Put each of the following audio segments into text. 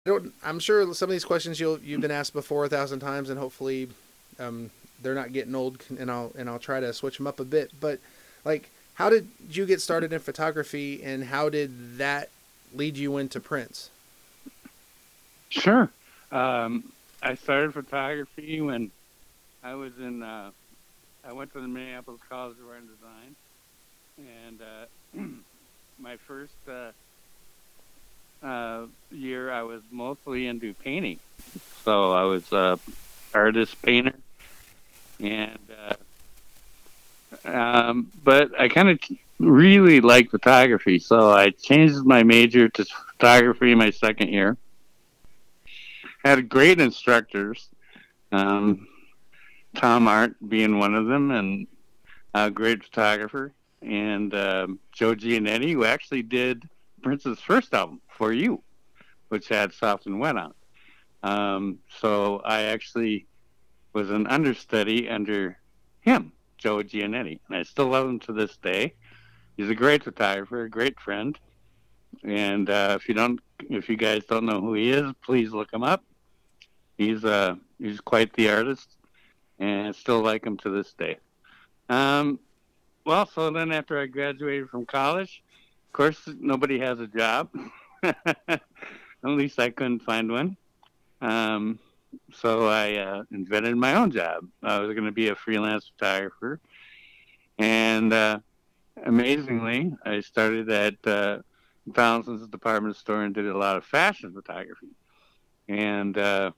I'm sure some of these questions you've been asked before 1,000 times, and hopefully, they're not getting old. And I'll try to switch them up a bit. But like, how did you get started in photography, and how did that lead you into prints? Sure. I started photography when I was in. I went to the Minneapolis College of Art and Design, and my first year, I was mostly into painting. So I was a artist painter, and but I kind of really liked photography, so I changed my major to photography my second year. Had great instructors, um, Tom Art being one of them, and a great photographer, and Joe Giannetti, who actually did Prince's first album, For You, which had Soft and Wet on. So I actually was an understudy under him, Joe Giannetti, and I still love him to this day. He's a great photographer, a great friend, and if you guys don't know who he is, please look him up. He's quite the artist, and I still like him to this day. Um, well, so then after I graduated from college, of course, nobody has a job. At least I couldn't find one. Um, so I invented my own job. I was going to be a freelance photographer, and amazingly, I started at Donaldson's department store and did a lot of fashion photography. And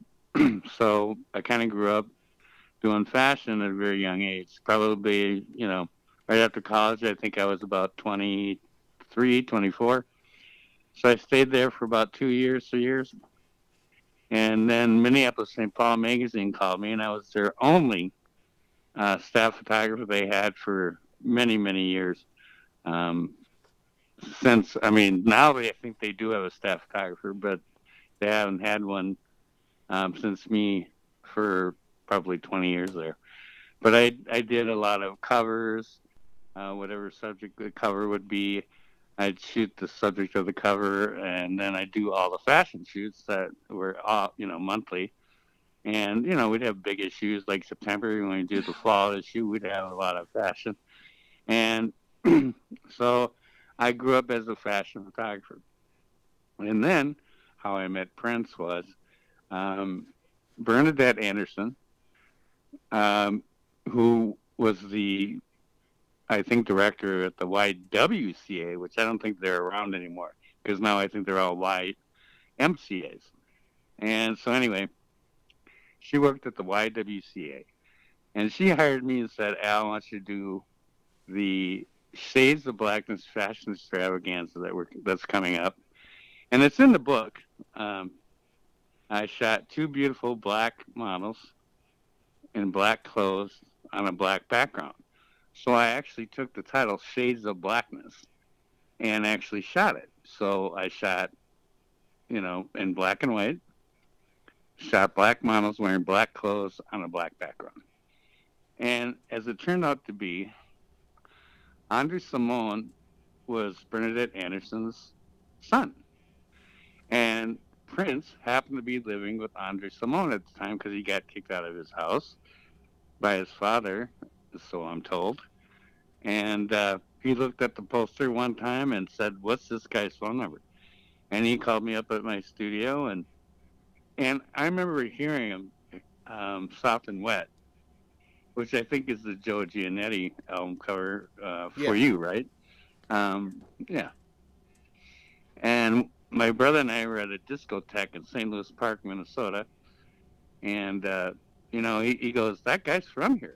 so I kind of grew up doing fashion at a very young age. Probably, right after college, I think I was about 23, 24. So I stayed there for about 2 years, 3 years. And then Minneapolis St. Paul Magazine called me, and I was their only staff photographer they had for many, many years. Um, I mean, now I think they do have a staff photographer, but they haven't had one since me for probably 20 years there. But I did a lot of covers, whatever subject the cover would be. I'd shoot the subject of the cover, and then I do all the fashion shoots that were all, monthly. And we'd have big issues like September when we do the fall issue. We'd have a lot of fashion, and so I grew up as a fashion photographer. And then how I met Prince was um, Bernadette Anderson, um, who was the I think director at the YWCA, which I don't think they're around anymore because now I think they're all YMCA's. And so anyway, she worked at the YWCA, and she hired me and said, "Al, I want you to do the Shades of Blackness fashion extravaganza that's coming up," and it's in the book. Um, I shot two beautiful black models in black clothes on a black background. So I actually took the title Shades of Blackness and actually shot it. So I shot, in black and white, shot black models wearing black clothes on a black background. And as it turned out to be, Andre Simone was Bernadette Anderson's son. And Prince happened to be living with Andre Simone at the time because he got kicked out of his house by his father, so I'm told. And he looked at the poster one time and said, "What's this guy's phone number?" And he called me up at my studio, and I remember hearing him, "Soft and Wet," which I think is the Joe Giannetti album cover Yeah. for you, right? Yeah. And my brother and I were at a discotheque in St. Louis Park, Minnesota, and he goes, "That guy's from here,"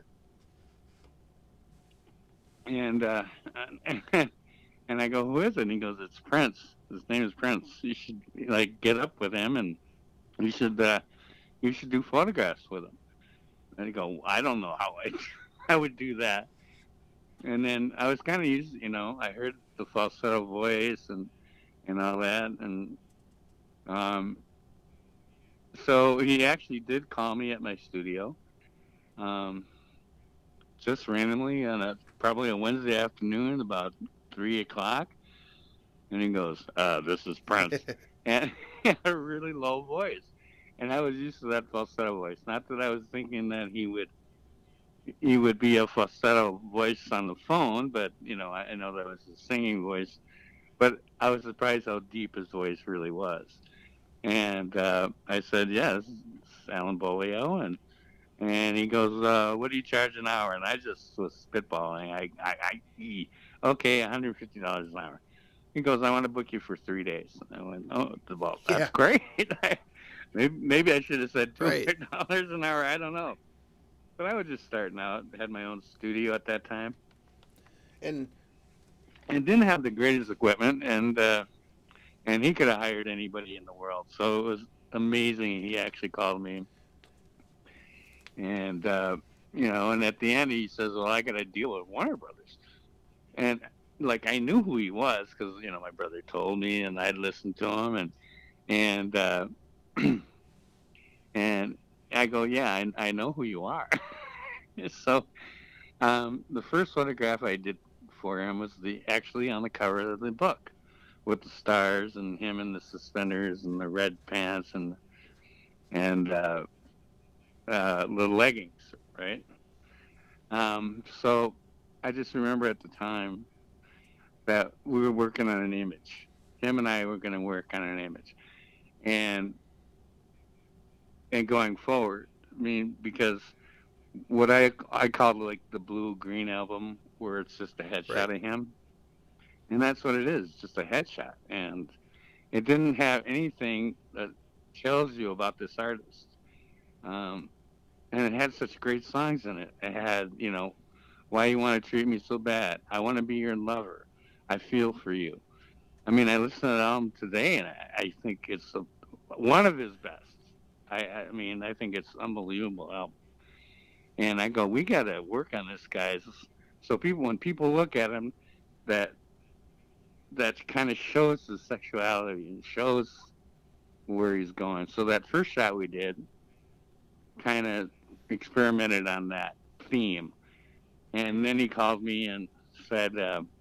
and and I go, "Who is it?" And he goes, "It's Prince. His name is Prince. You should like get up with him, and you should you should do photographs with him." And I go, "I don't know how I I would do that." And then I was kind of used, I heard the falsetto voice and all that, and um, so he actually did call me at my studio, um, just randomly on probably a Wednesday afternoon about 3 o'clock, and he goes, "This is Prince," and he had a really low voice, and I was used to that falsetto voice. Not that I was thinking that he would be a falsetto voice on the phone, but I know that was his singing voice. But I was surprised how deep his voice really was. And I said, "Yeah, this is Alan Bolio," and he goes, "What do you charge an hour?" And I just was spitballing. Okay, $150 an hour. He goes, "I want to book you for 3 days." I went, "Oh, well, that's Yeah. great." Maybe I should have said Right. $200 an hour. I don't know. But I was just starting out. Had my own studio at that time, And and didn't have the greatest equipment, and he could have hired anybody in the world. So it was amazing. He actually called me, and and at the end he says, "Well, I got to deal with Warner Brothers," and like I knew who he was because my brother told me, and I'd listened to him, and and I go, "Yeah, I know who you are." So the first photograph I did for him was actually on the cover of the book with the stars and him in the suspenders and the red pants and the leggings, right? So I just remember at the time that we were working on an image. Him and I were going to work on an image, and going forward. I mean, because what I called like the blue green album, where it's just a right. headshot of him, and that's what it is, just a headshot, and it didn't have anything that tells you about this artist. Um, and it had such great songs in it. It had, Why You Want to Treat Me So Bad, I Want to Be Your Lover, I Feel For You. I mean, I listen to the album today, and I think it's one of his best. I mean, I think it's unbelievable album. And I go, we got to work on this, guys. So when people look at him, that that kind of shows his sexuality and shows where he's going. So that first shot we did kind of experimented on that theme. And then he called me and said,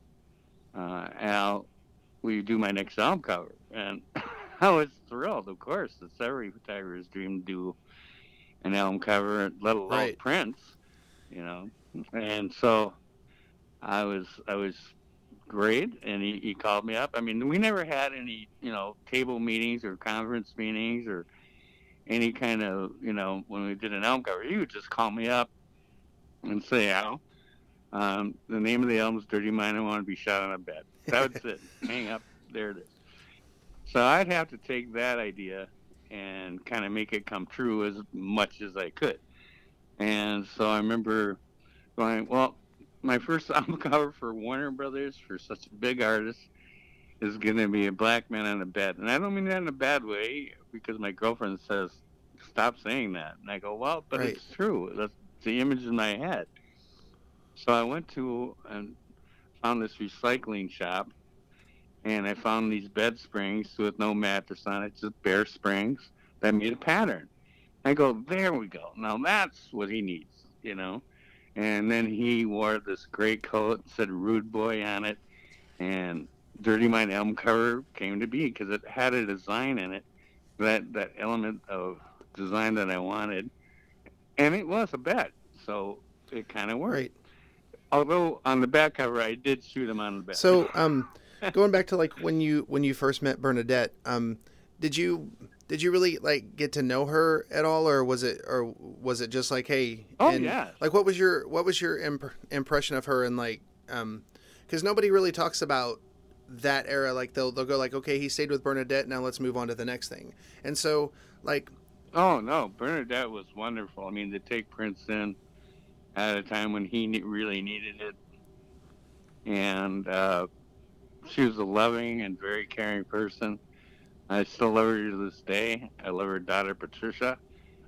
"Al, will you do my next album cover?" And I was thrilled, of course. It's every photographer's dream to do an album cover, let alone Right. Prince, you know. And so I was great, and he called me up. I mean, we never had any, table meetings or conference meetings or any kind of, when we did an album cover. He would just call me up and say, "Al, the name of the album is Dirty Mind. I Want to Be Shot on a Bed." That was it. Hang up. There it is. So I'd have to take that idea and kind of make it come true as much as I could. And so I remember going, well, my first album cover for Warner Brothers for such a big artist is going to be a black man on a bed. And I don't mean that in a bad way, because my girlfriend says, "Stop saying that." And I go, "Well, but Right. it's true. That's the image in my head." So I went to and found this recycling shop, and I found these bed springs with no mattress on it, just bare springs that made a pattern. I go, "There we go. Now that's what he needs." And then he wore this gray coat and said "Rude Boy" on it, and Dirty Mind album cover came to be because it had a design in it, that element of design that I wanted, and it was a bed, so it kind of worked. Right. Although on the back cover, I did shoot him on the bed. So, going back to like when you first met Bernadette, did you really like get to know her at all, or was it just like, hey, Oh and yeah. like what was your impression of her, and like, because nobody really talks about that era. Like they'll go like, okay, he stayed with Bernadette, now let's move on to the next thing. And so like, Oh no, Bernadette was wonderful. I mean, to take Prince in at a time when he really needed it, and she was a loving and very caring person. I still love her to this day. I love her daughter Patricia,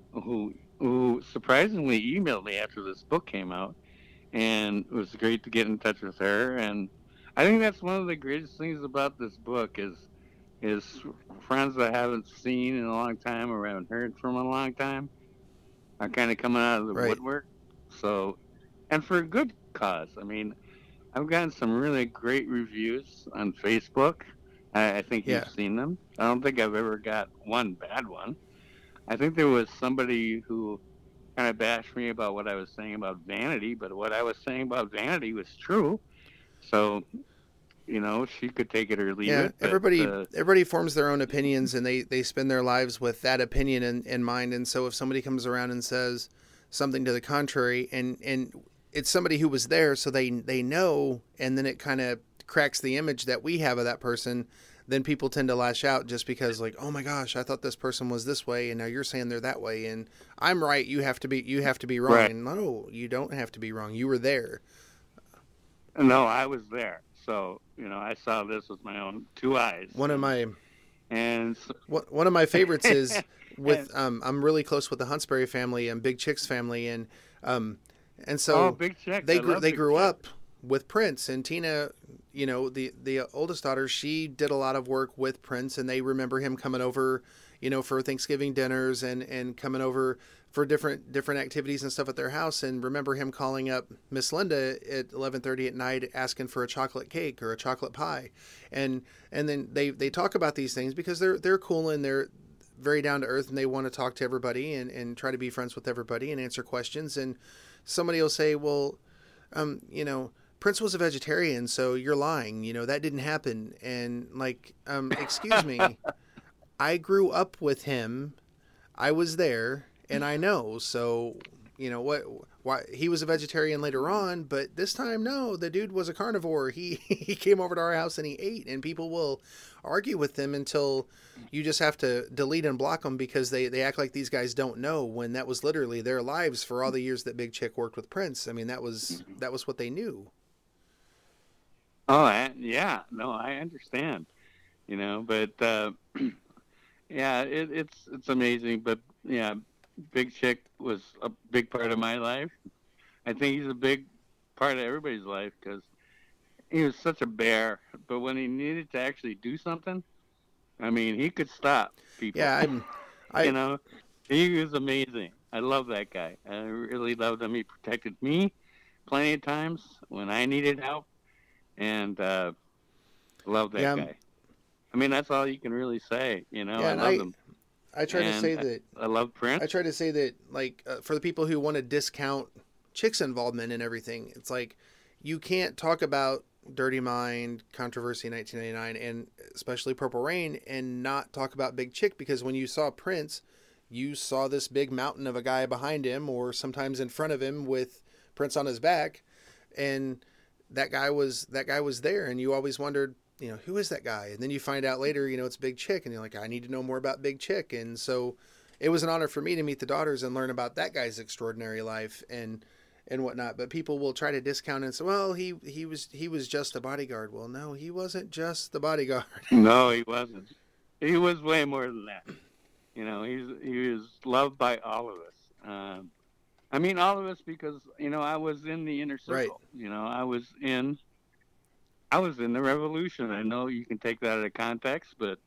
who surprisingly emailed me after this book came out, and it was great to get in touch with her. And I think that's one of the greatest things about this book is friends that I haven't seen in a long time or haven't heard from in a long time are kind of coming out of the right, woodwork. So, and for a good cause. I mean, I've gotten some really great reviews on Facebook I think Yeah. you've seen them. I don't think I've ever got one bad one. I think there was somebody who kind of bashed me about what I was saying about vanity, but what I was saying about vanity was true. So, she could take it or leave Yeah, it. But everybody forms their own opinions, and they spend their lives with that opinion in mind. And so, if somebody comes around and says something to the contrary, and it's somebody who was there, so they know, and then it kind of cracks the image that we have of that person, then people tend to lash out just because, like, oh my gosh, I thought this person was this way, and now you're saying they're that way, and I'm right, you have to be wrong. right. And no, you don't have to be wrong. You were there. No, I was there. So, I saw this with my own two eyes. One of my And so, One of my favorites is with I'm really close with the Huntsberry family and Big Chick's family, and so Big Chick. they I love Big grew Chick. up with Prince, and Tina, the oldest daughter, she did a lot of work with Prince, and they remember him coming over, for Thanksgiving dinners and coming over for different activities and stuff at their house, and remember him calling up Miss Linda at 11:30 at night asking for a chocolate cake or a chocolate pie, and then they talk about these things because they're cool and they're very down to earth, and they want to talk to everybody and try to be friends with everybody and answer questions. And somebody will say, well, Prince was a vegetarian, so you're lying. That didn't happen. And like, excuse me, I grew up with him. I was there, and I know. So, what? Why he was a vegetarian later on, but this time, no, the dude was a carnivore. He came over to our house and he ate, and people will argue with them until you just have to delete and block them because they act like these guys don't know when that was literally their lives for all the years that Big Chick worked with Prince. I mean, that was what they knew. Oh, yeah. No, I understand. But yeah, it's amazing. But yeah, Big Chick was a big part of my life. I think he's a big part of everybody's life because he was such a bear. But when he needed to actually do something, I mean, he could stop people. Yeah, He was amazing. I love that guy. I really loved him. He protected me plenty of times when I needed help, and love that guy. I mean, that's all you can really say. I love him. I try to say that I love Prince. I try to say that, like, for the people who want to discount Chick's involvement in everything, it's like you can't talk about Dirty Mind, Controversy 1989, and especially Purple Rain, and not talk about Big Chick, because when you saw Prince, you saw this big mountain of a guy behind him, or sometimes in front of him with Prince on his back, and that guy was there, and you always wondered, who is that guy? And then you find out later, it's Big Chick, and you're like, I need to know more about Big Chick. And so it was an honor for me to meet the daughters and learn about that guy's extraordinary life and whatnot. But people will try to discount and say, well, he was just a bodyguard. Well, no, he wasn't just the bodyguard. No, he wasn't. He was way more than that. He was loved by all of us. I mean, all of us, because, I was in the inner circle. Right. I was in the revolution. I know you can take that out of context, but,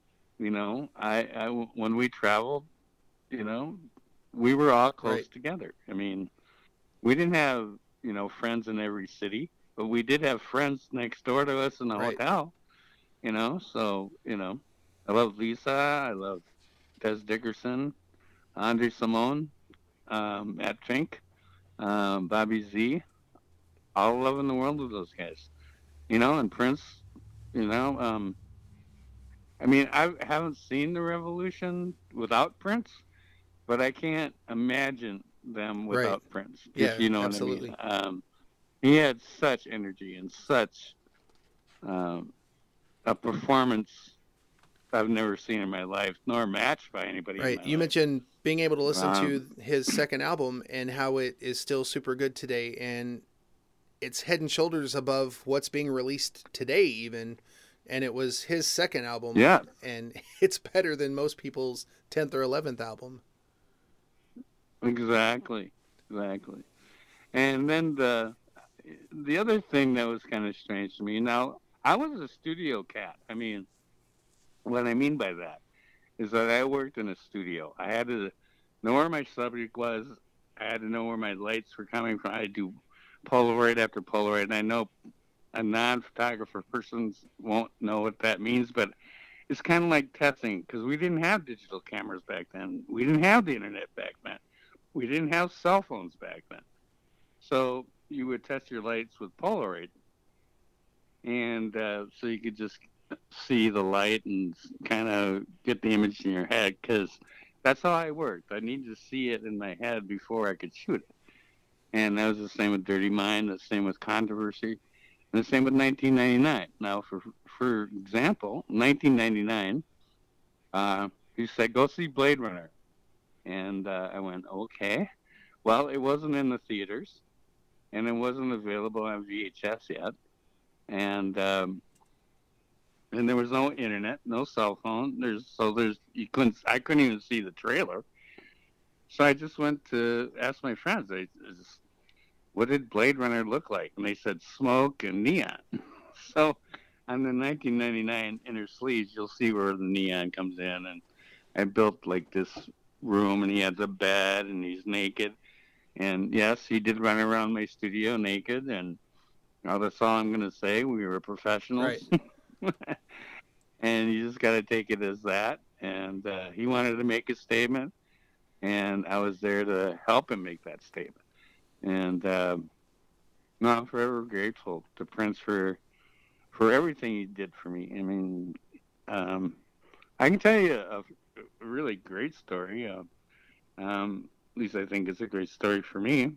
I when we traveled, we were all close together. I mean, we didn't have, friends in every city, but we did have friends next door to us in the hotel, so, I love Lisa. I love Des Dickerson, Andre Simone, Matt Fink, Bobby Z, all love in the world of those guys. And Prince, I mean, I haven't seen the revolution without Prince, but I can't imagine them without Prince. Yeah, you know absolutely. What I mean. He had such energy and such a performance I've never seen in my life, nor matched by anybody. Right. You mentioned being able to listen to his second album and how it is still super good today, and it's head and shoulders above what's being released today even, and it was his second album. Yeah. And it's better than most people's 10th or 11th album. Exactly. And then the other thing that was kind of strange to me, now, I was a studio cat. I mean, what I mean by that is that I worked in a studio. I had to know where my subject was. I had to know where my lights were coming from. I do Polaroid after Polaroid, and I know a non-photographer person won't know what that means, but it's kind of like testing because we didn't have digital cameras back then. We didn't have the internet back then. We didn't have cell phones back then. So you would test your lights with Polaroid, and so you could just see the light and kind of get the image in your head because that's how I worked. I needed to see it in my head before I could shoot it. And that was the same with Dirty Mind, the same with Controversy, and the same with 1999. Now, for example, 1999, he said, go see Blade Runner. And I went, okay. Well, it wasn't in the theaters, and it wasn't available on VHS yet. And there was no internet, no cell phone. I couldn't even see the trailer. So I just went to ask my friends, what did Blade Runner look like? And they said smoke and neon. So on the 1999 inner sleeves, you'll see where the neon comes in. And I built like this room, and he has a bed, and he's naked. And yes, he did run around my studio naked. And that's all I'm going to say. We were professionals. Right. And you just got to take it as that. And he wanted to make a statement, and I was there to help him make that statement. And I'm forever grateful to Prince for everything he did for me. I mean, I can tell you a really great story. At least I think it's a great story for me.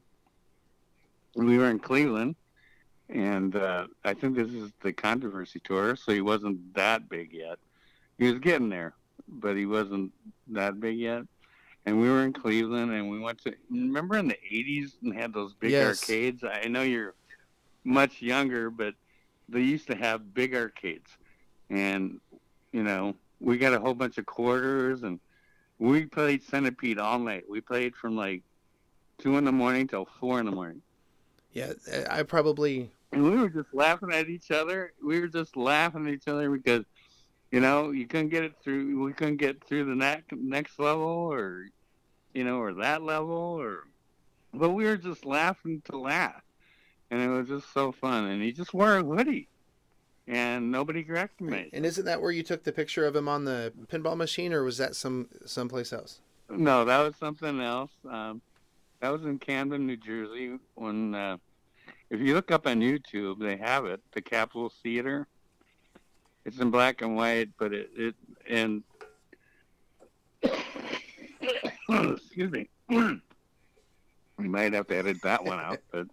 We were in Cleveland, and I think this is the Controversy tour, so he wasn't that big yet. He was getting there, but he wasn't that big yet. And we were in Cleveland, and we went to, remember in the 80s and had those big arcades? I know you're much younger, but they used to have big arcades. And, we got a whole bunch of quarters, and we played Centipede all night. We played from like 2 in the morning till 4 in the morning. Yeah, And we were just laughing at each other. We were just laughing at each other because, you couldn't get it through. We couldn't get through the next level, or that level, but we were just laughing to laugh, and it was just so fun. And he just wore a hoodie, and nobody corrected me. And isn't that where you took the picture of him on the pinball machine, or was that someplace else? No, that was something else. That was in Camden, New Jersey. When if you look up on YouTube, they have it, the Capitol Theater. It's in black and white, but it excuse me. We might have to edit that one out, but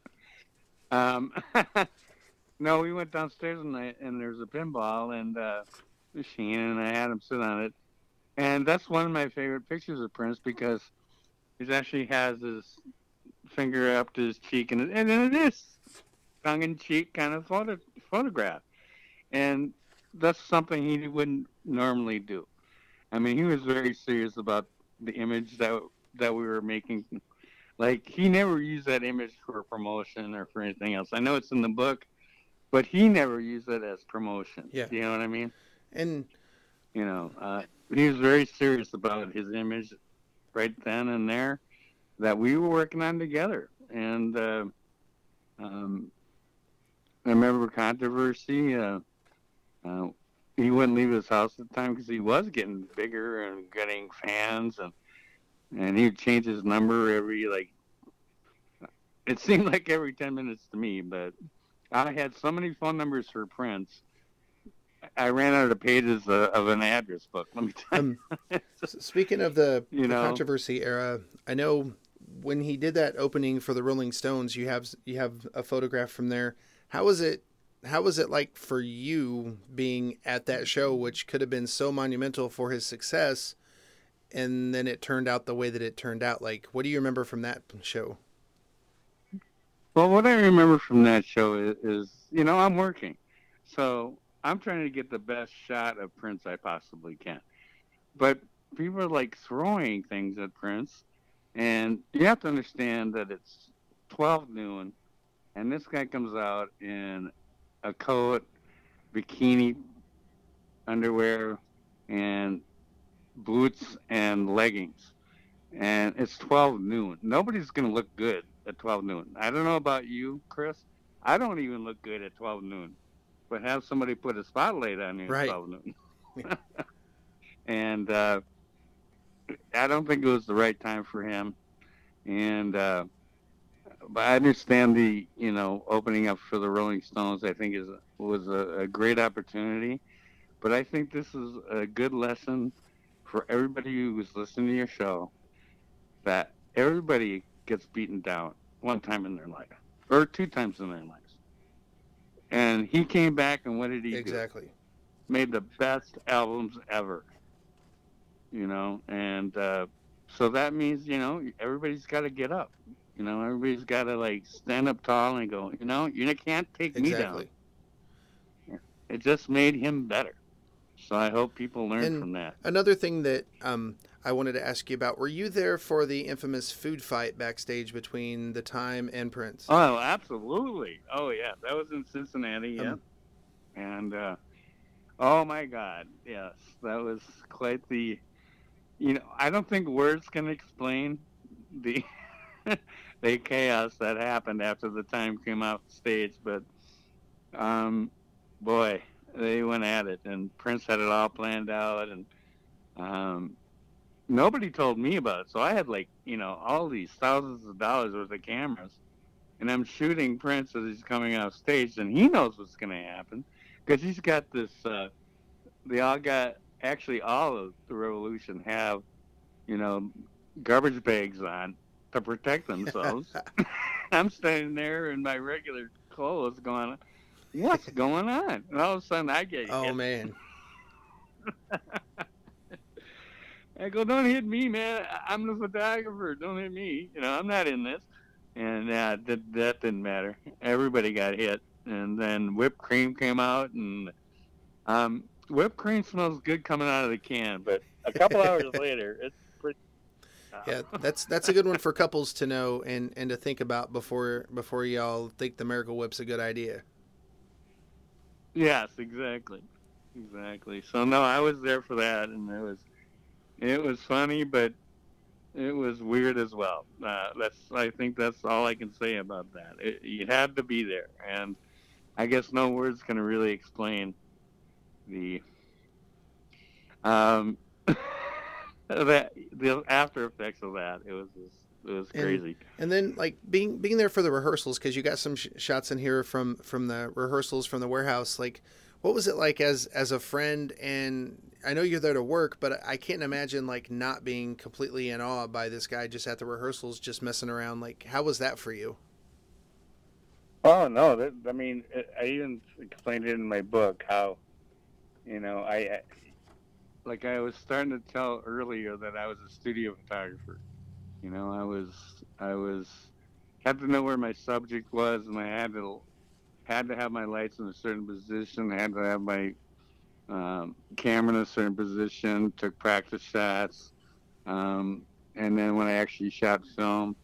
no, we went downstairs and there's a pinball and machine, and I had him sit on it, and that's one of my favorite pictures of Prince because he actually has his finger up to his cheek, and it is tongue-in-cheek kind of photograph, and that's something he wouldn't normally do. I mean, he was very serious about the image that we were making. Like, he never used that image for promotion or for anything else. I know it's in the book, but he never used it as promotion. Yeah. You know what I mean? And he was very serious about his image right then and there that we were working on together. And I remember Controversy. He wouldn't leave his house at the time because he was getting bigger and getting fans, and he would change his number it seemed like every 10 minutes to me, but I had so many phone numbers for Prince, I ran out of pages of an address book. Let me tell you. Speaking of the Controversy era, I know when he did that opening for the Rolling Stones, you have a photograph from there. How was it like for you being at that show, which could have been so monumental for his success, and then it turned out the way that it turned out? Like, what do you remember from that show? Well, what I remember from that show is I'm working. So I'm trying to get the best shot of Prince I possibly can. But people are like throwing things at Prince, and you have to understand that it's 12 noon, and this guy comes out in a coat, bikini, underwear, and boots and leggings. And it's 12 noon. Nobody's going to look good at 12 noon. I don't know about you, Chris. I don't even look good at 12 noon, but have somebody put a spotlight on me at Right. 12 noon. And I don't think it was the right time for him. And but I understand the opening up for the Rolling Stones. I think was a great opportunity. But I think this is a good lesson for everybody who was listening to your show, that everybody gets beaten down one time in their life or two times in their lives. And he came back, and what did he do? Exactly. Made the best albums ever, and so that means, everybody's got to get up. Everybody's got to like stand up tall and go, you can't take me down. Exactly. It just made him better. So I hope people learn And from that. another thing that I wanted to ask you about, were you there for the infamous food fight backstage between The Time and Prince? Oh, absolutely. Oh, yeah. That was in Cincinnati, yeah. Um, And, oh, my God. Yes, that was quite the, I don't think words can explain the the chaos that happened after The Time came off the stage. But, boy, they went at it. And Prince had it all planned out. And, nobody told me about it. So I had all these thousands of dollars worth of cameras, and I'm shooting Prince as he's coming off stage, and he knows what's going to happen because he's got this. They all got, actually all of the Revolution have, garbage bags on to protect themselves. I'm standing there in my regular clothes going, what's going on? And all of a sudden I get oh, hit. man. I go, don't hit me, man. I'm the photographer. Don't hit me. I'm not in this. And that didn't matter. Everybody got hit. And then whipped cream came out, and whipped cream smells good coming out of the can, but a couple hours later, it's pretty. Yeah, that's a good one for couples to know and to think about before y'all think the Miracle Whip's a good idea. Yes, exactly. So no, I was there for that, and it was funny, but it was weird as well. I think that's all I can say about that. You had to be there, and I guess no words can really explain the the after effects of that. It was crazy. And then like being there for the rehearsals, because you got some shots in here from the rehearsals from the warehouse. Like, what was it like as a friend? And I know you're there to work, but I can't imagine like not being completely in awe by this guy just at the rehearsals, just messing around. Like, how was that for you? Oh no! I mean, I even explained it in my book how, I like I was starting to tell earlier that I was a studio photographer. I was had to know where my subject was, and I had to have my lights in a certain position. I had to have my camera in a certain position. Took practice shots, and then when I actually shot film,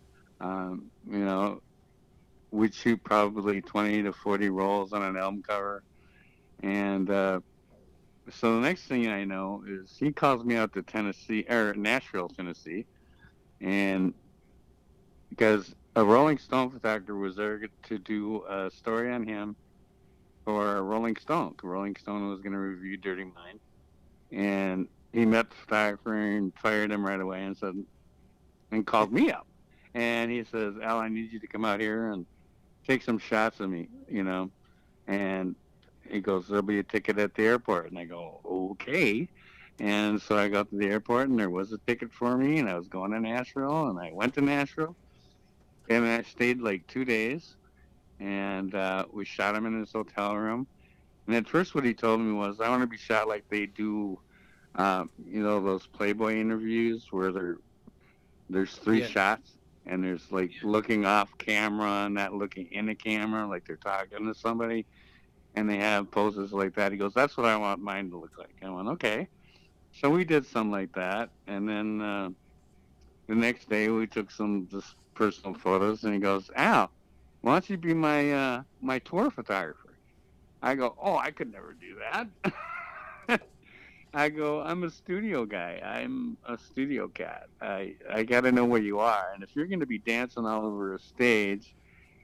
we'd shoot probably 20 to 40 rolls on an album cover, and so the next thing I know is he calls me out to Nashville, Tennessee, and because a Rolling Stone photographer was there to do a story on him for Rolling Stone. Rolling Stone was going to review Dirty Mind, and he met the photographer and fired him right away and called me up, and he says, "Al, I need you to come out here and take some shots of me," and he goes, "There'll be a ticket at the airport." And I go, "Okay." And so I got to the airport, and there was a ticket for me, and I was going to Nashville, and I went to Nashville, and I stayed like 2 days, and we shot him in his hotel room. And at first what he told me was, I want to be shot like they do, those Playboy interviews where there's three shots, and there's like looking off camera and not looking in the camera, like they're talking to somebody. And they have poses like that. He goes, "That's what I want mine to look like." I went, "Okay." So we did something like that. And then the next day we took some just personal photos. And he goes, "Al, why don't you be my my tour photographer?" I go, "Oh, I could never do that." I go, "I'm a studio guy. I'm a studio cat. I got to know where you are. And if you're going to be dancing all over a stage,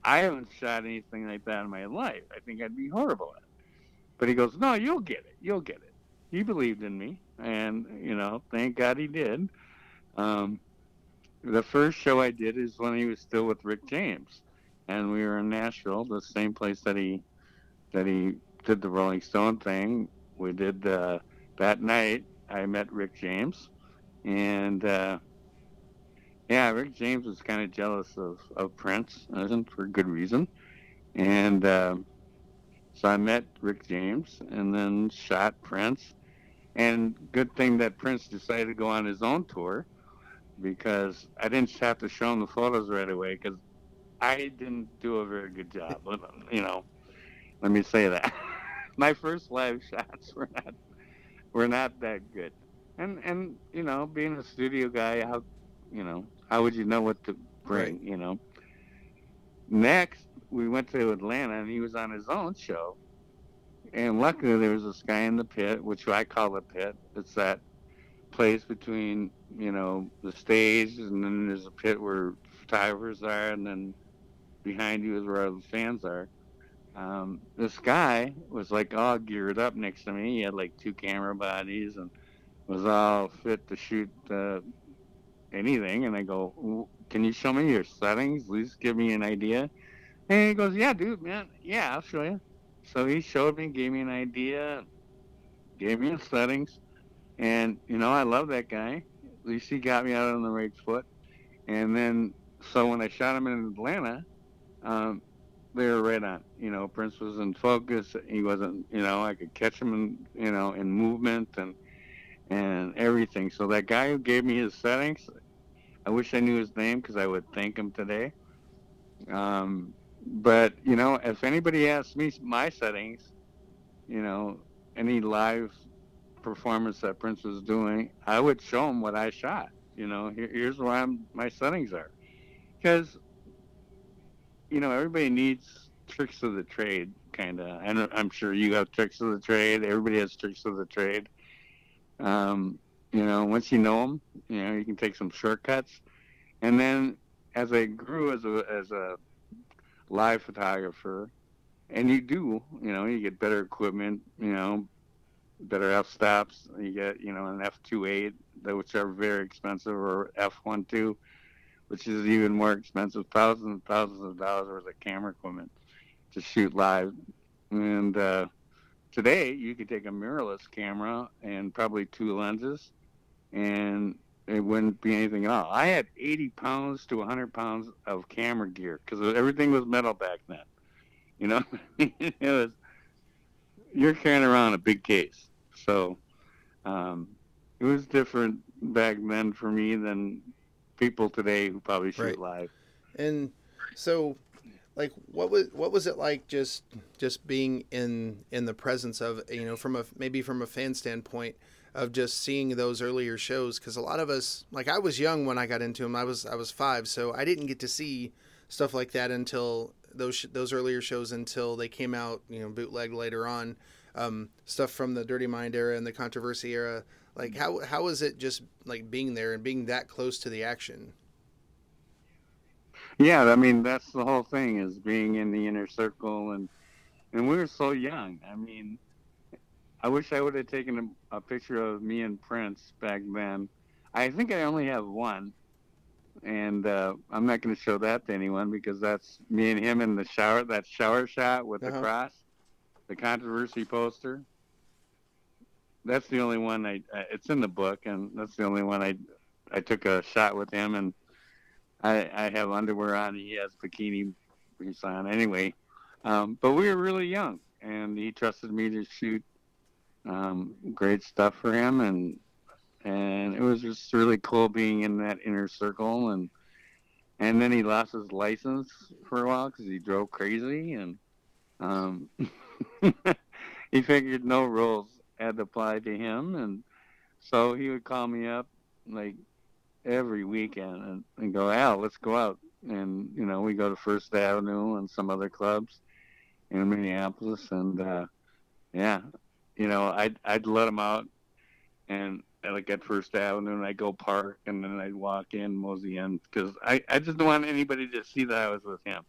I haven't shot anything like that in my life. I think I'd be horrible at it. But he goes, no, you'll get it. You'll get it. He believed in me, and thank God he did. Um, the first show I did is when he was still with Rick James, and we were in Nashville, the same place that he did the Rolling Stone thing. We did that night. I met Rick James, and yeah, Rick James was kind of jealous of Prince, and for good reason. And so I met Rick James, and then shot Prince. And good thing that Prince decided to go on his own tour because I didn't have to show him the photos right away because I didn't do a very good job. Let me say that. My first live shots were not that good. And being a studio guy, how would you know what to Right. bring? Next, we went to Atlanta, and he was on his own show. And luckily, there was this guy in the pit, which I call the pit. It's that place between the stage, and then there's a pit where photographers are, and then behind you is where all the fans are. This guy was like all geared up next to me. He had like two camera bodies and was all fit to shoot anything. And I go, can you show me your settings? At least give me an idea. And he goes, yeah, dude, man. Yeah, I'll show you. So he showed me, gave me an idea, gave me the settings. And, I love that guy. At least he got me out on the right foot. And then, so when I shot him in Atlanta, um, they were right on. Prince was in focus. He wasn't, I could catch him in movement and everything. So that guy who gave me his settings, I wish I knew his name because I would thank him today. But if anybody asks me my settings, any live performance that Prince was doing, I would show him what I shot. Here's where my settings are, because everybody needs tricks of the trade, kind of. And I'm sure you have tricks of the trade. Everybody has tricks of the trade. Once you know them, you can take some shortcuts. And then as I grew as a live photographer, and you get better equipment, better f-stops. You get, an f2.8, which are very expensive, or f1.2, which is even more expensive, thousands and thousands of dollars worth of camera equipment to shoot live. And today, you could take a mirrorless camera and probably two lenses, and it wouldn't be anything at all. I had 80 pounds to 100 pounds of camera gear because everything was metal back then. It was, you're carrying around a big case. So it was different back then for me than people today who probably shoot Right. live. And so, like, what was it like just being in the presence of, from a fan standpoint of just seeing those earlier shows? Because a lot of us, like, I was young when I got into them. I was 5, so I didn't get to see stuff like that until those earlier shows, until they came out, bootleg later on. Stuff from the Dirty Mind era and the Controversy era. Like, how is it just like being there and being that close to the action? Yeah, I mean, that's the whole thing, is being in the inner circle. And we were so young. I mean, I wish I would have taken a picture of me and Prince back then. I think I only have one, and I'm not going to show that to anyone because that's me and him in the shower, that shower shot with the Uh-huh. cross, the Controversy poster. That's the only one it's in the book, and that's the only one I took a shot with him, and I have underwear on, he has bikini briefs on anyway. But we were really young, and he trusted me to shoot great stuff for him, and it was just really cool being in that inner circle. And then he lost his license for a while because he drove crazy, and um, he figured no rules had to apply to him, and so he would call me up like every weekend and go, Al, let's go out. And we go to First Avenue and some other clubs in Minneapolis, and yeah, I'd let him out, and like at First Avenue, and I'd go park, and then I'd walk in, mosey in, because I just don't want anybody to see that I was with him,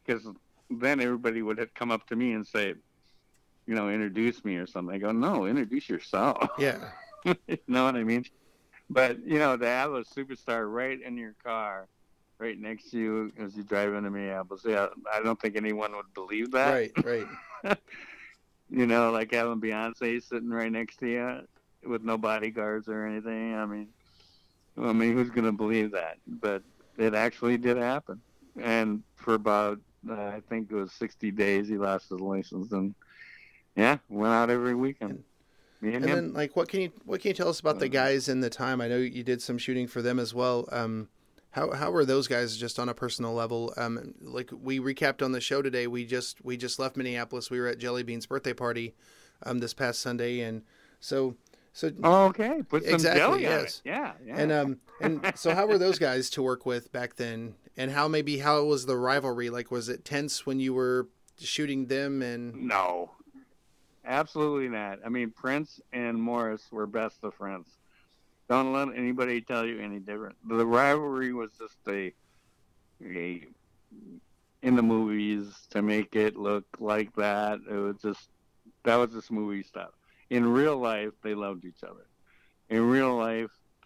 because then everybody would have come up to me and say, introduce me or something. I go, no, introduce yourself. Yeah. You know what I mean? But, to have a superstar right in your car, right next to you as you drive into Minneapolis, yeah, I don't think anyone would believe that. Right, right. Like having Beyonce sitting right next to you with no bodyguards or anything. Who's going to believe that? But it actually did happen. And for about, I think it was 60 days, he lost his license. And, yeah, went out every weekend. Me and him. Then, like, what can you tell us about the guys in the time? I know you did some shooting for them as well. How were those guys just on a personal level? Like we recapped on the show today, we just left Minneapolis. We were at Jelly Bean's birthday party this past Sunday, and so okay, put some exactly, jelly yes. on it. Yeah. And so how were those guys to work with back then? And how was the rivalry? Like, was it tense when you were shooting them? And no, absolutely not. I mean, Prince and Morris were best of friends. Don't let anybody tell you any different. The rivalry was just a in the movies to make it look like that. That was just movie stuff. In real life, they loved each other. In real life,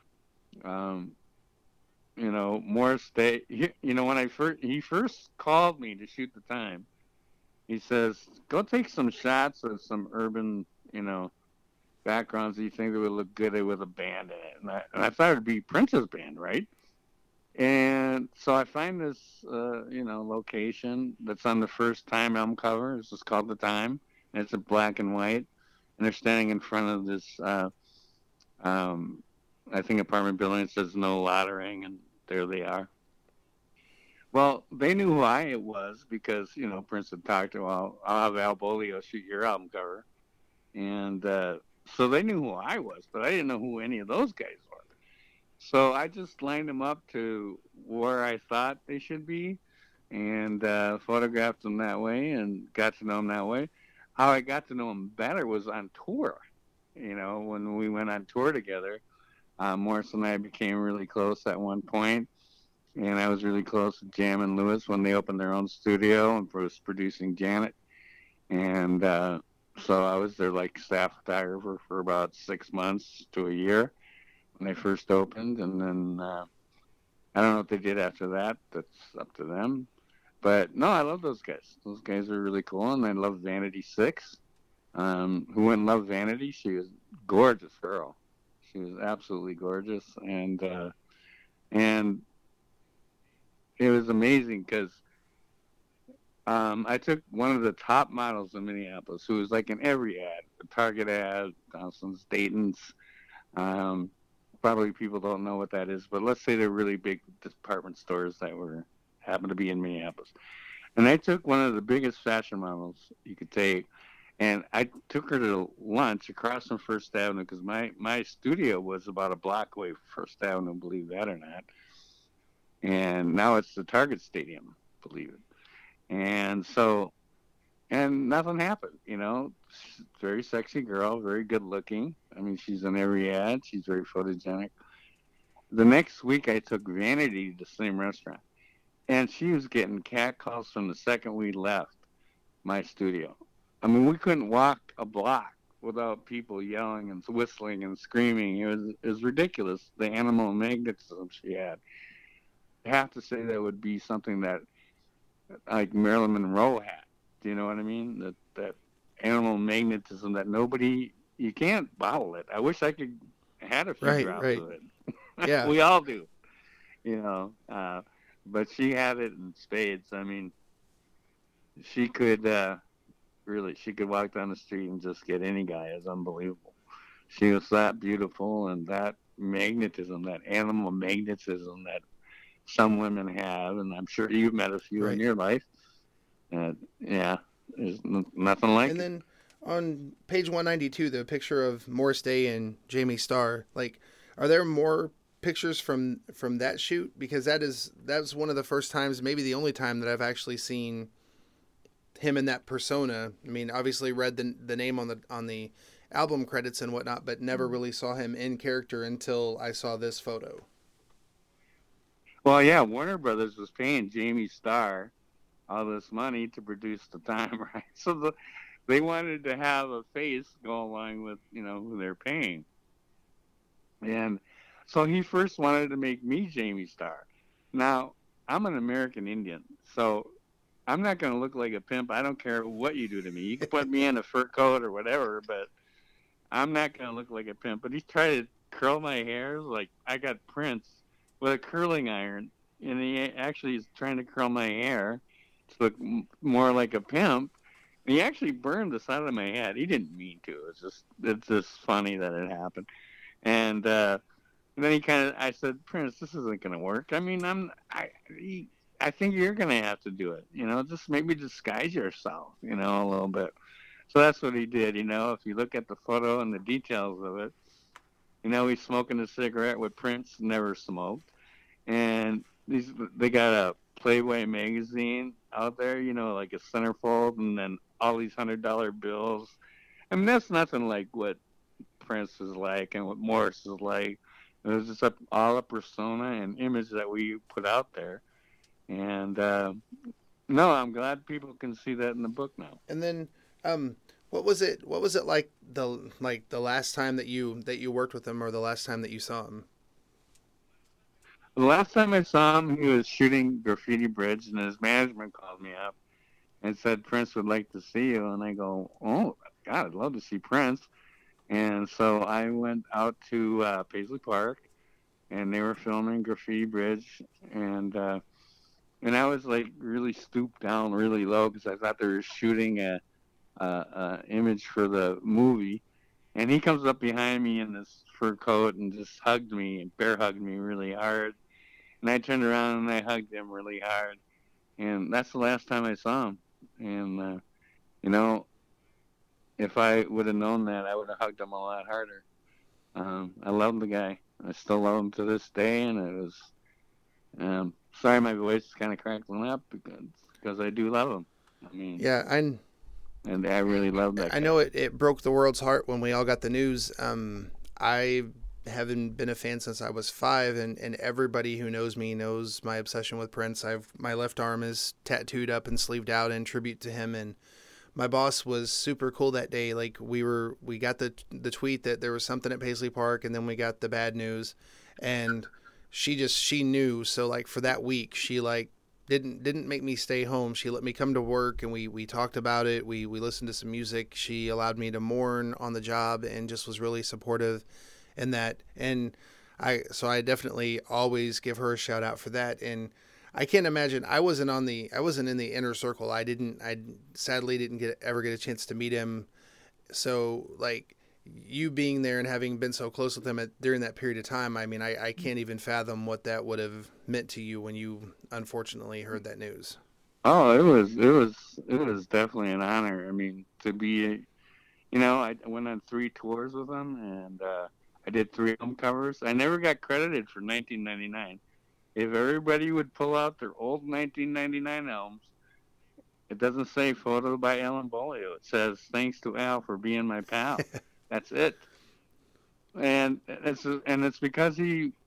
Morris when he first called me to shoot the time, he says, go take some shots of some urban, backgrounds that you think that would look good with a band in it. And I thought it would be Prince's band, right? And so I find this, location that's on the first Time album cover. It's just called The Time. And it's in black and white. And they're standing in front of this, I think, apartment building. It says no loitering, and there they are. Well, they knew who I was because, Prince had talked to, I'll have Al Bolio shoot your album cover. And so they knew who I was, but I didn't know who any of those guys were. So I just lined them up to where I thought they should be and photographed them that way and got to know them that way. How I got to know them better was on tour. When we went on tour together, Morris and I became really close at one point, and I was really close with Jam and Lewis when they opened their own studio and was producing Janet. And so I was their staff photographer for about 6 months to a year when they first opened, and then I don't know what they did after that. That's up to them. But no, I love those guys. Those guys are really cool, and I love Vanity Six. Who wouldn't love Vanity? She was a gorgeous girl. She was absolutely gorgeous, and it was amazing because I took one of the top models in Minneapolis who was in every ad, the Target ad, Johnson's, Dayton's. Probably people don't know what that is, but let's say they're really big department stores that happened to be in Minneapolis. And I took one of the biggest fashion models you could take, and I took her to lunch across from First Avenue because my studio was about a block away from First Avenue, believe that or not. And now it's the Target Stadium, believe it. And nothing happened, She's a very sexy girl, very good looking. I mean, she's in every ad. She's very photogenic. The next week, I took Vanity to the same restaurant, and she was getting catcalls from the second we left my studio. I mean, we couldn't walk a block without people yelling and whistling and screaming. It was ridiculous, the animal magnetism she had. I have to say that would be something that like Marilyn Monroe had. Do you know what I mean? That animal magnetism that you can't bottle it. I wish I could had a few drops of it. Yeah. We all do. But she had it in spades. I mean, she could she could walk down the street and just get any guy. It's unbelievable. She was that beautiful, and that magnetism, that animal magnetism that some women have, and I'm sure you've met a few in your life. Yeah, there's nothing like it. And then on page 192, the picture of Morris Day and Jamie Starr, are there more pictures from that shoot? Because that's one of the first times, maybe the only time, that I've actually seen him in that persona. I mean, obviously read the name on the album credits and whatnot, but never really saw him in character until I saw this photo. Well, yeah, Warner Brothers was paying Jamie Starr all this money to produce the time, right? So they wanted to have a face go along with, who they're paying. And so he first wanted to make me Jamie Starr. Now, I'm an American Indian, so I'm not going to look like a pimp. I don't care what you do to me. You can put me in a fur coat or whatever, but I'm not going to look like a pimp. But he tried to curl my hair like I got Prince with a curling iron, and he actually is trying to curl my hair to look more like a pimp. And he actually burned the side of my head. He didn't mean to. It's just funny that it happened. And then I said, Prince, this isn't going to work. I mean, I think you're going to have to do it. Just maybe disguise yourself, a little bit. So that's what he did. If you look at the photo and the details of it, he's smoking a cigarette, what Prince never smoked. And they got a Playboy magazine out there, like a centerfold, and then all these $100 bills. I mean, that's nothing like what Prince is like and what Morris is like. It was just all a persona and image that we put out there. And no, I'm glad people can see that in the book now. And then, what was it like the last time that you worked with him, or the last time that you saw him? The last time I saw him, he was shooting Graffiti Bridge, and his management called me up and said Prince would like to see you. And I go, oh God, I'd love to see Prince. And so I went out to Paisley Park, and they were filming Graffiti Bridge, and I was like really stooped down really low because I thought they were shooting a image for the movie. And he comes up behind me in this fur coat and just hugged me and bear hugged me really hard. And I turned around and I hugged him really hard. And that's the last time I saw him. And if I would have known that, I would have hugged him a lot harder. I love the guy. I still love him to this day, and it was. Sorry, my voice is kind of crackling up because I do love him. I mean, yeah, and I really love that guy. I know it broke the world's heart when we all got the news. I haven't been a fan since I was 5, and everybody who knows me knows my obsession with Prince. My left arm is tattooed up and sleeved out in tribute to him, and my boss was super cool that day. Like we got the tweet that there was something at Paisley Park, and then we got the bad news, and she knew. So like for that week, she like didn't make me stay home. She let me come to work, and we talked about it. We listened to some music. She allowed me to mourn on the job, and just was really supportive in that. And I definitely always give her a shout out for that. And I can't imagine. I wasn't in the inner circle. I sadly didn't ever get a chance to meet him. So like you being there and having been so close with him during that period of time, I mean, I can't even fathom what that would have meant to you when you unfortunately heard that news. Oh, it was definitely an honor. I mean, to be, I went on 3 tours with him, and I did 3 album covers. I never got credited for 1999. If everybody would pull out their old 1999 albums, it doesn't say photo by Alan Bolio. It says thanks to Al for being my pal. That's it. And it's because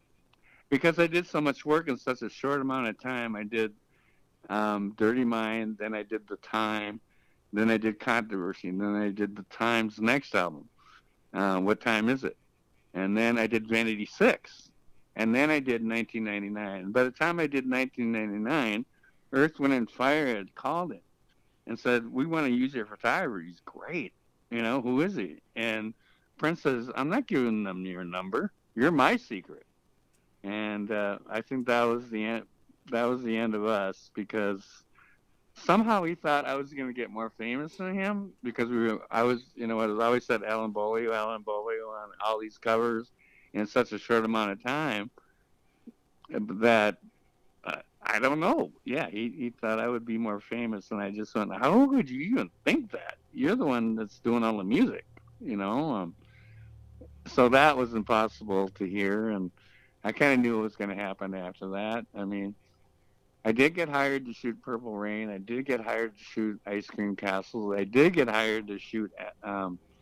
I did so much work in such a short amount of time. I did Dirty Mind, then I did The Time, then I did Controversy, and then I did The Time's next album. What Time Is It? And then I did Vanity 6. And then I did 1999. By the time I did 1999, Earth, Wind, and Fire had called it and said, we want to use your photographer. He's great. Who is he? And Prince says, I'm not giving them your number. You're my secret. And I think that was the end. That was the end of us, because somehow he thought I was going to get more famous than him, because I was always said Alan Bolio on all these covers in such a short amount of time that I don't know. Yeah, he thought I would be more famous, and I just went, how would you even think that? You're the one that's doing all the music, So that was impossible to hear, and I kind of knew what was going to happen after that. I mean, I did get hired to shoot Purple Rain. I did get hired to shoot Ice Cream Castles. I did get hired to shoot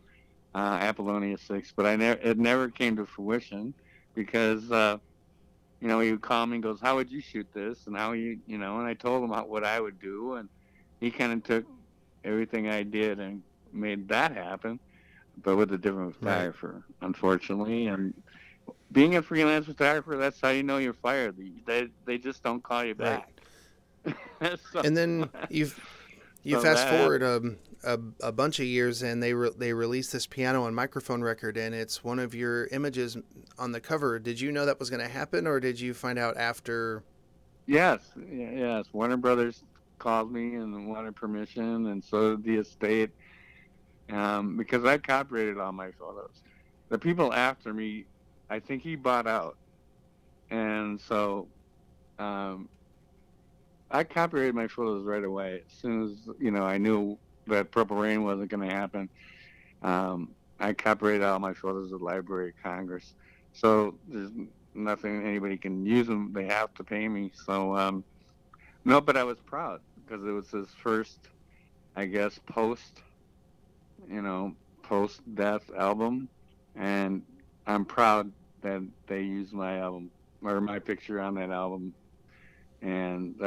Apollonia 6, but it never came to fruition, because he would call me and goes, "How would you shoot this?" And and I told him what I would do, and he kind of took everything I did and made that happen, but with a different Right. photographer, unfortunately. And being a freelance photographer, that's how you know you're fired. They just don't call you Right. back. so, And then you so fast that forward happened. a bunch of years, and they released this piano and microphone record, and it's one of your images on the cover. Did you know that was going to happen, or did you find out after? Yes, yes. Warner Brothers called me and wanted permission, and so did the estate, because I copyrighted all my photos. The people after me, I think he bought out, and so um, I copyrighted my photos right away. As soon as I knew that Purple Rain wasn't going to happen, I copyrighted all my photos at the Library of Congress. So there's nothing anybody can use them. They have to pay me. So no, but I was proud because it was his first, I guess, you know, post death album, and I'm proud that they used my album or my picture on that album, and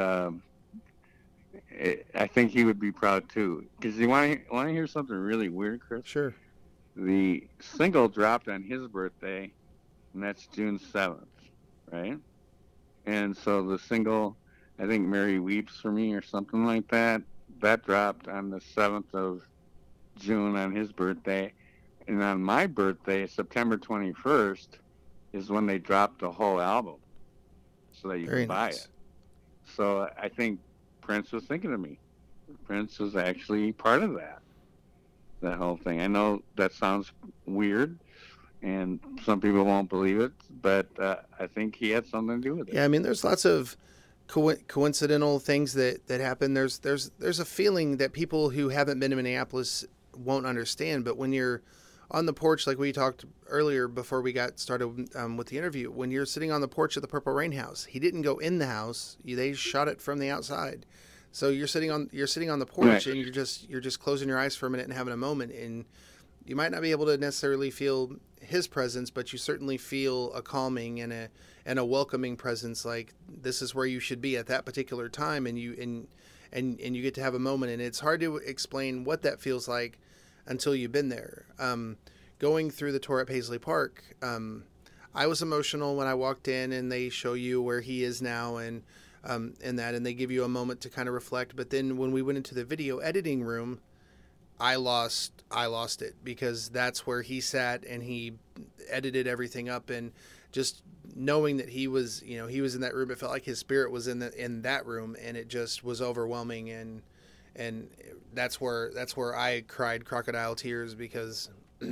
I think he would be proud too. Because you want to hear something really weird, Chris? Sure. The single dropped on his birthday, and that's June 7th, right? And so the single, I think Mary Weeps for Me or something like that, that dropped on the 7th of June on his birthday. And on my birthday, September 21st, is when they dropped the whole album so that you Very can buy nice. it. So I think Prince was thinking of me. Prince was actually part of that whole thing. I know that sounds weird, and some people won't believe it, but I think he had something to do with it. Yeah, I mean, there's lots of coincidental things that happen. There's a feeling that people who haven't been to Minneapolis won't understand. But when you're on the porch, like we talked earlier before we got started with the interview, when you're sitting on the porch of the Purple Rain house, he didn't go in the house. They shot it from the outside. So you're sitting on the porch, Right. and you're just closing your eyes for a minute and having a moment, and you might not be able to necessarily feel his presence, but you certainly feel a calming and a welcoming presence. Like, this is where you should be at that particular time, and you get to have a moment. And it's hard to explain what that feels like until you've been there. Going through the tour at Paisley Park, I was emotional when I walked in, and they show you where he is now, and they give you a moment to kind of reflect. But then when we went into the video editing room, I lost it, because that's where he sat and he edited everything up, and just knowing that he was in that room, it felt like his spirit was in that room, and it just was overwhelming. And that's where I cried crocodile tears, because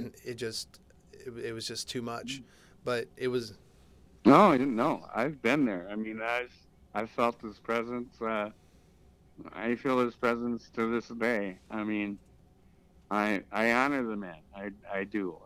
it was just too much. But it was No, I didn't know. I've been there. I mean, I've felt his presence. I feel his presence to this day. I mean, I honor the man. I do.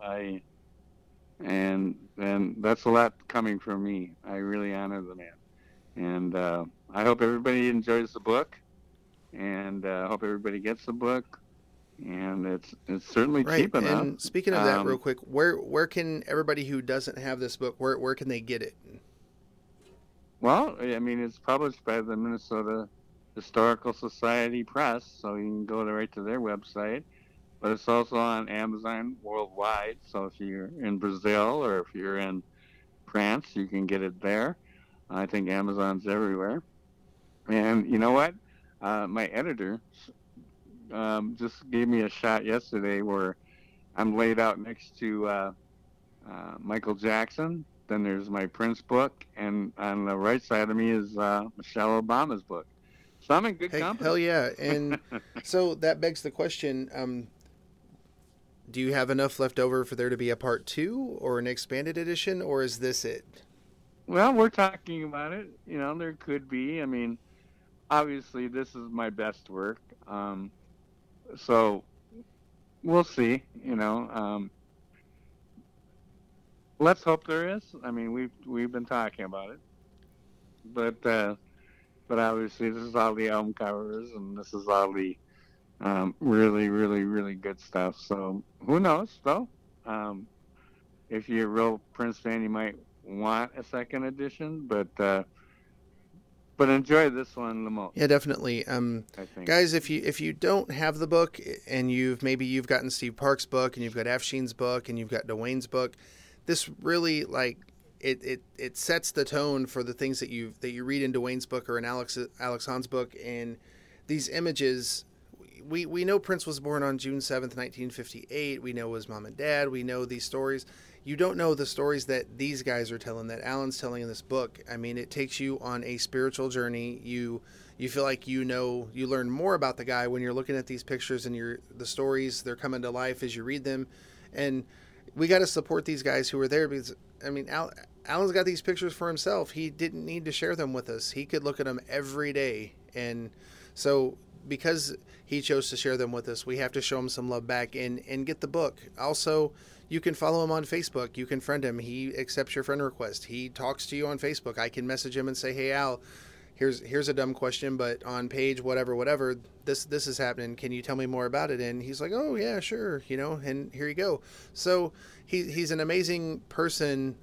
And that's a lot coming from me. I really honor the man, and I hope everybody enjoys the book, and hope everybody gets the book, and it's certainly right. cheap enough. And speaking of that, real quick, where can everybody who doesn't have this book, where can they get it? Well, I mean, it's published by the Minnesota Historical Society Press, so you can go right to their website. But it's also on Amazon worldwide. So if you're in Brazil or if you're in France, you can get it there. I think Amazon's everywhere. And you know what? My editor just gave me a shot yesterday where I'm laid out next to Michael Jackson. Then there's my Prince book, and on the right side of me is Michelle Obama's book. So I'm in good Hey, company. hell yeah! And so that begs the question: do you have enough left over for there to be a part two or an expanded edition, or is this it? Well, we're talking about it. There could be. I mean, obviously, this is my best work. So we'll see. Let's hope there is. I mean, we've been talking about it, but obviously, this is all the album covers, and this is all the really, really, really good stuff. So who knows, though? If you're a real Prince fan, you might want a second edition, but enjoy this one the most. Yeah, definitely. I think. Guys, if you don't have the book and you've gotten Steve Park's book and you've got Afshin's book and you've got Dwayne's book, this really it sets the tone for the things that you read in Dwayne's book or in Alex Hahn's book. And these images, we know Prince was born on June 7th, 1958. We know his mom and dad. We know these stories. You don't know the stories that these guys are telling, that Alan's telling in this book. I mean, it takes you on a spiritual journey. You feel like you learn more about the guy when you're looking at these pictures and the stories, they're coming to life as you read them. And we got to support these guys who were there because, I mean, Alan's got these pictures for himself. He didn't need to share them with us. He could look at them every day. And so because he chose to share them with us, we have to show him some love back and get the book. Also, you can follow him on Facebook. You can friend him. He accepts your friend request. He talks to you on Facebook. I can message him and say, hey, Al, here's a dumb question, but on page whatever, this is happening. Can you tell me more about it? And he's like, oh, yeah, sure, and here you go. So he's an amazing person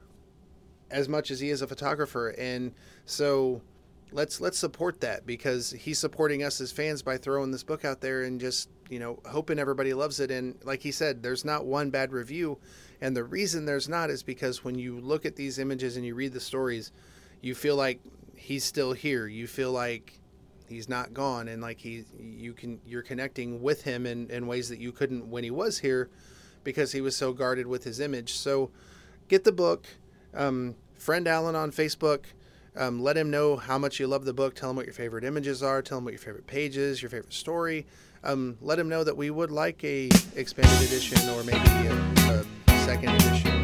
as much as he is a photographer. And so let's support that, because he's supporting us as fans by throwing this book out there and just, hoping everybody loves it. And like he said, there's not one bad review. And the reason there's not is because when you look at these images and you read the stories, you feel like he's still here. You feel like he's not gone. And like you're connecting with him in ways that you couldn't when he was here, because he was so guarded with his image. So get the book, friend Alan on Facebook. Let him know how much you love the book. Tell him what your favorite images are. Tell him what your favorite page is, your favorite story. Let him know that we would like a expanded edition or maybe a second edition.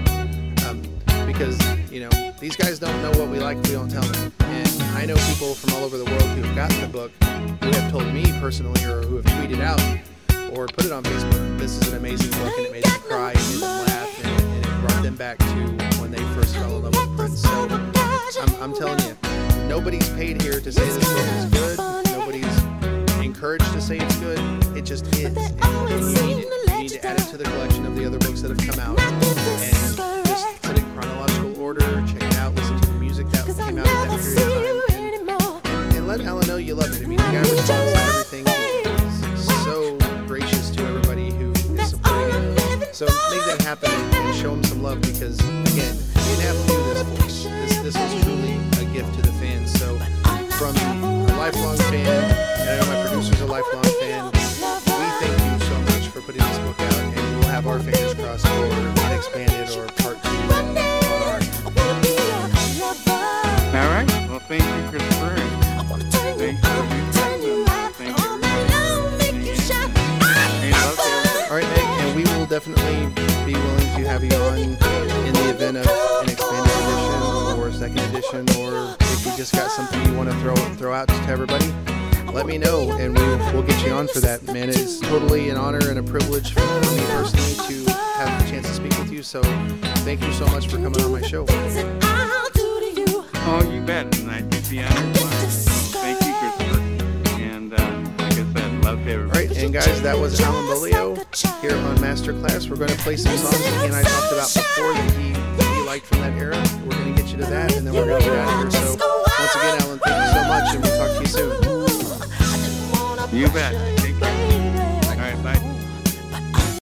Because, these guys don't know what we like if we don't tell them. And I know people from all over the world who have gotten the book, who have told me personally or who have tweeted out or put it on Facebook, this is an amazing book, and it made them cry, it made them laugh, and it brought them back to when they first fell in love with Prince. So I'm telling you, nobody's paid here to say this book is good. Nobody's encouraged to say it's good. It just is. And you need it. You need to add it to the collection of the other books that have come out. And just put it in chronological order, check it out, listen to the music that came out at that period of time. And let Alan know you love it. I mean, the guy responds to everything. He's so gracious to everybody who is supporting it. So make that happen and show him some love, because, again, you didn't have to do this for us. This is truly a gift to the fans. So from a lifelong fan, and I know my producer's a lifelong fan, we thank you so much for putting this book out, and we'll have our fingers crossed for an expanded or part 2 on our end. All right. Well, thank you, Christopher. Thank you. All right, Meg, and we will definitely be willing to have you on in the event of an expanded edition or a second edition, or if you just got something you want to throw out to everybody, let me know, and we'll get you on for that. Man, it is totally an honor and a privilege for me personally to have the chance to speak with you. So thank you so much for coming on my show. Oh, you bet. And I think the honor is mine. Thank you, Christopher. And like I said, love to everybody. All right, and guys, that was Alan Beaulieu here on Masterclass. We're going to play some songs that he and I talked about before that he liked from that era. We're going to get you to that, and then we're going to get out of here. So once again, Alan, thank you so much, and we'll talk to you soon. You bet.